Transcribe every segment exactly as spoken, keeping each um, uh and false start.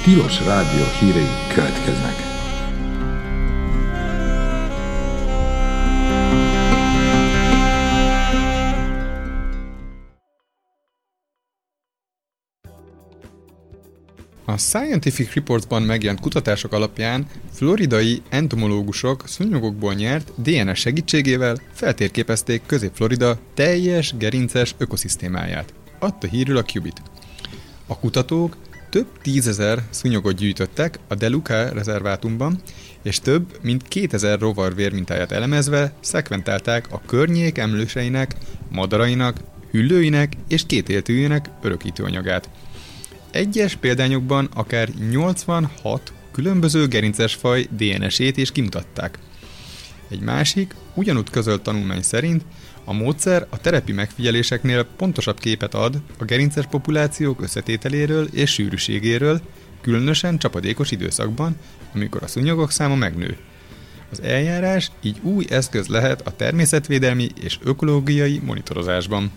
Tilos Rádió hírei következnek. A Scientific Reportsban megjelent kutatások alapján floridai entomológusok szúnyogokból nyert dé en es segítségével feltérképezték Közép-Florida teljes gerinces ökoszisztémáját. Adta hírül a Qubit. A kutatók több tízezer szúnyogot gyűjtöttek a DeLuca rezervátumban, és több mint kétezer rovar vérmintáját elemezve szekventálták a környék emlőseinek, madarainak, hüllőinek és kétéltűjének örökítőanyagát. Egyes példányokban akár nyolcvanhat különböző gerinces faj dé en es-ét is kimutatták. Egy másik, ugyanúgy közölt tanulmány szerint a módszer a terepi megfigyeléseknél pontosabb képet ad a gerinces populációk összetételéről és sűrűségéről, különösen csapadékos időszakban, amikor a szúnyogok száma megnő. Az eljárás így új eszköz lehet a természetvédelmi és ökológiai monitorozásban.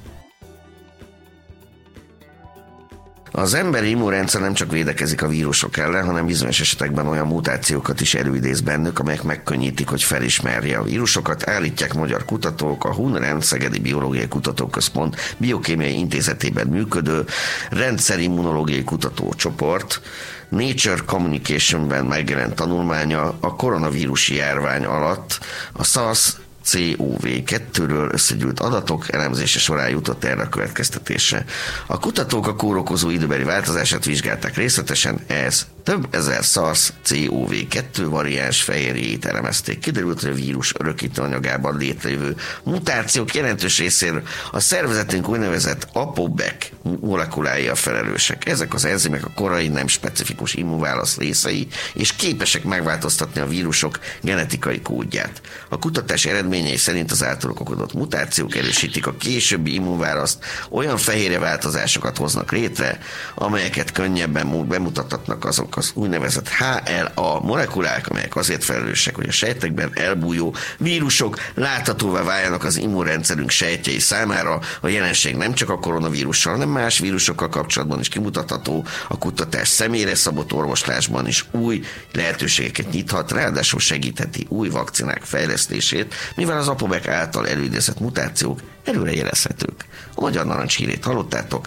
Az emberi immunrendszer nem csak védekezik a vírusok ellen, hanem bizonyos esetekben olyan mutációkat is előidéz bennük, amelyek megkönnyítik, hogy felismerje a vírusokat, állítják magyar kutatók a HUNREN Szegedi Biológiai Kutatóközpont Biokémiai Intézetében működő rendszerimmunológiai kutatócsoport Nature Communication-ben megjelent tanulmánya a koronavírusi járvány alatt a SARS cé o vé kettőről összegyűjt adatok elemzése során jutott erre a következtetésre. A kutatók a kórokozó időbeli változását vizsgálták részletesen, ez több ezer SARS cé o vé kettő variáns fehérjét elemezték. Kiderült, hogy a vírus örökítőanyagában létrejövő mutációk jelentős részéről a szervezetünk úgynevezett APOBEC molekulái a felelősek. Ezek az enzimek a korai nem specifikus immunválasz részei, és képesek megváltoztatni a vírusok genetikai kódját. A kutatás eredményei szerint az általuk okozott mutációk erősítik a későbbi immunválaszt, olyan fehérje változásokat hoznak létre, amelyeket könnyebben bemutathatnak azok az úgynevezett há el á molekulák, amelyek azért felelősek, hogy a sejtekben elbújó vírusok láthatóvá váljanak az immunrendszerünk sejtjei számára. A jelenség nem csak a koronavírussal, hanem más vírusokkal kapcsolatban is kimutatható. A kutatás személyre szabott orvoslásban is új lehetőségeket nyithat, ráadásul segítheti új vakcinák fejlesztését, mivel az APOBEC által előidézett mutációk előrejelezhetők. A Magyar Narancs hírét hallottátok.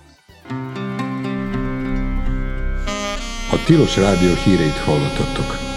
A Tilos Rádió híreit hallottatok.